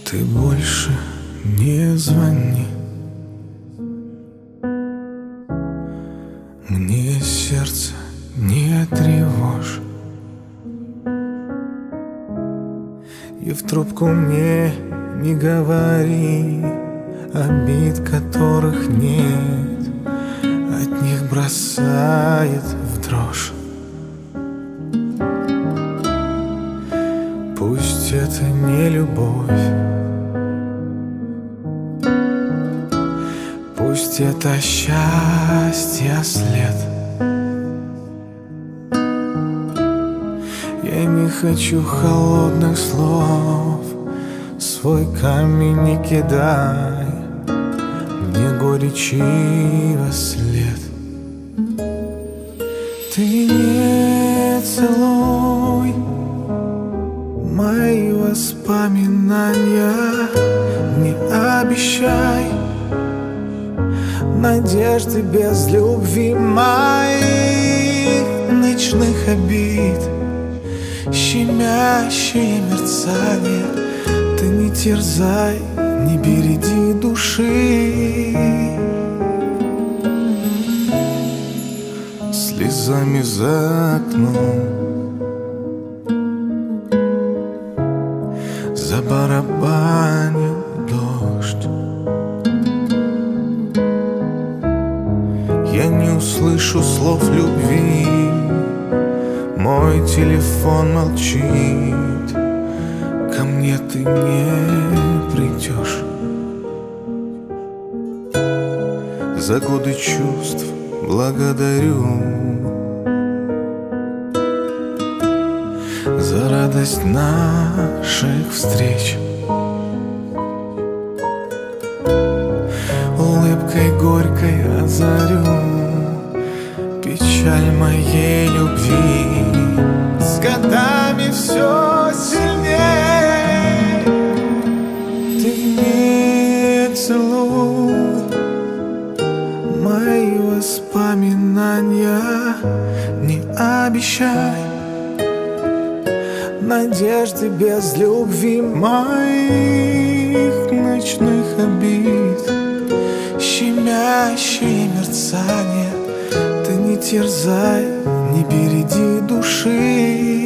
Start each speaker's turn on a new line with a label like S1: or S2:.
S1: Ты больше не звони, мне сердце не тревожь, и в трубку мне не говори обид, которых нет, от них бросает в дрожь. Пусть это не любовь, пусть это счастье след. Я не хочу холодных слов, свой камень не кидай мне горечи во след. Ты не целуй мои воспоминания, не обещай надежды без любви, моих ночных обид, щемящее мерцание. Ты не терзай, не береди души слезами за окном. Забарабанил дождь, я не услышу слов любви, мой телефон молчит, ко мне ты не придешь. За годы чувств благодарю, за радость наших встреч. Улыбкой горькой озарю печаль моей любви. С годами все сильнее. Ты не целуй мои воспоминания, не обещай надежды без любви, моих ночных обид, щемящее мерцание. Ты не терзай, не береди души